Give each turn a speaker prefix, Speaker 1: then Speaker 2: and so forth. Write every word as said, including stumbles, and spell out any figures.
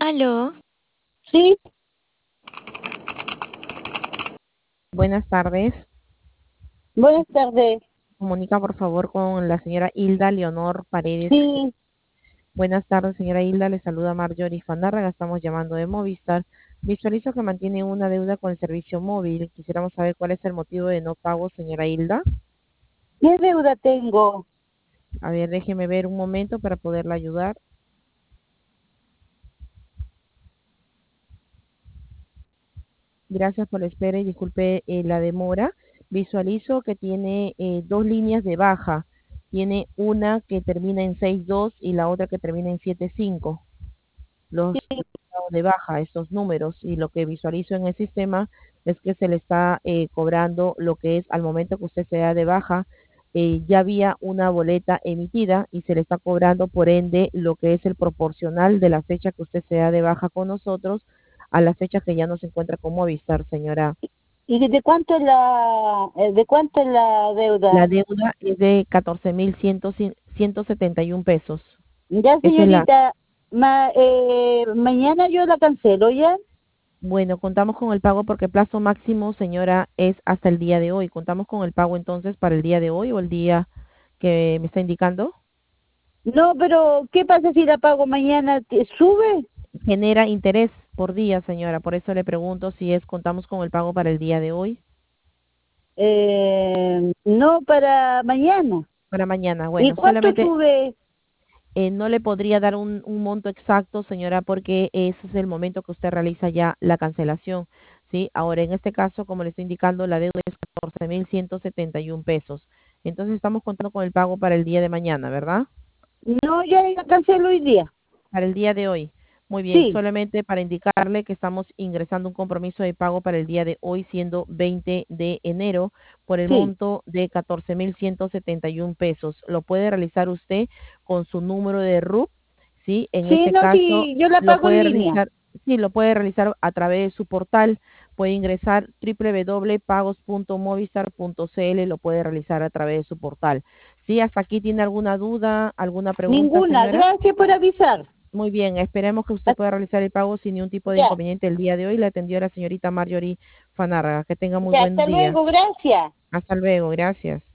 Speaker 1: Aló,
Speaker 2: Sí,
Speaker 3: Buenas tardes.
Speaker 2: buenas tardes.
Speaker 3: Comunica por favor con la señora Hilda Leonor Paredes.
Speaker 2: Sí,
Speaker 3: Buenas tardes, señora Hilda. Le saluda Marjorie Fanárraga. Estamos llamando de Movistar. Visualizo que mantiene una deuda con el servicio móvil. Quisiéramos saber cuál es el motivo de no pago, señora Hilda.
Speaker 2: ¿qué deuda tengo?
Speaker 3: A ver, déjeme ver un momento para poderla ayudar. Gracias por la espera y disculpe eh, la demora. Visualizo que tiene eh, dos líneas de baja. Tiene una que termina en seis dos y la otra que termina en siete cinco. Los dados de baja, estos números, y lo que visualizo en el sistema es que se le está eh, cobrando lo que es al momento que usted se da de baja, eh, ya había una boleta emitida y se le está cobrando por ende lo que es el proporcional de la fecha que usted se da de baja con nosotros a la fecha que ya no se encuentra con Movistar, señora.
Speaker 2: ¿Y de cuánto es la, eh, de cuánto es la
Speaker 3: La
Speaker 2: deuda?
Speaker 3: deuda es de catorce mil ciento setenta y un pesos.
Speaker 2: Ya,
Speaker 3: Esa es la.
Speaker 2: señorita, ma, eh, mañana yo la cancelo, ¿ya?
Speaker 3: Bueno, contamos con el pago porque el plazo máximo, señora, es hasta el día de hoy. ¿Contamos con el pago entonces para el día de hoy o el día que me está indicando?
Speaker 2: No, pero ¿qué pasa si la pago mañana? ¿Te- ¿Sube?
Speaker 3: Genera interés por día, señora. Por eso le pregunto si es contamos con el pago para el día de hoy.
Speaker 2: Eh, no, para mañana.
Speaker 3: Para mañana.
Speaker 2: ¿Y
Speaker 3: Bueno,
Speaker 2: cuánto
Speaker 3: solamente
Speaker 2: sube?
Speaker 3: eh, no le podría dar un, un monto exacto, señora, porque ese es el momento que usted realiza ya la cancelación. ¿Sí? Ahora, en este caso, como le estoy indicando, la deuda es catorce mil ciento setenta y un pesos. Entonces, estamos contando con el pago para el día de mañana, ¿verdad?
Speaker 2: No, ya la cancelo hoy día.
Speaker 3: Para el día de hoy. Muy bien,
Speaker 2: Sí,
Speaker 3: solamente para indicarle que estamos ingresando un compromiso de pago para el día de hoy, siendo veinte de enero, por el
Speaker 2: sí.
Speaker 3: monto de catorce mil ciento setenta y un pesos. Lo puede realizar usted con su número de R U P, ¿sí? En
Speaker 2: Sí,
Speaker 3: este
Speaker 2: no,
Speaker 3: caso,
Speaker 2: sí, yo la
Speaker 3: lo
Speaker 2: pago en
Speaker 3: puede
Speaker 2: línea.
Speaker 3: realizar, sí, lo puede realizar a través de su portal. Puede ingresar w w w punto pagos punto movistar punto c l, lo puede realizar a través de su portal. ¿Sí? ¿Hasta aquí tiene alguna duda, alguna pregunta,
Speaker 2: Ninguna.
Speaker 3: señora?
Speaker 2: Gracias por avisar.
Speaker 3: Muy bien, esperemos que usted
Speaker 2: Ah,
Speaker 3: pueda realizar el pago sin ningún tipo de
Speaker 2: ya,
Speaker 3: inconveniente el día de hoy. Le atendió la señorita Marjorie Fanárraga. Que tenga muy
Speaker 2: ya,
Speaker 3: buen
Speaker 2: hasta
Speaker 3: día.
Speaker 2: luego, gracias.
Speaker 3: Hasta luego, gracias.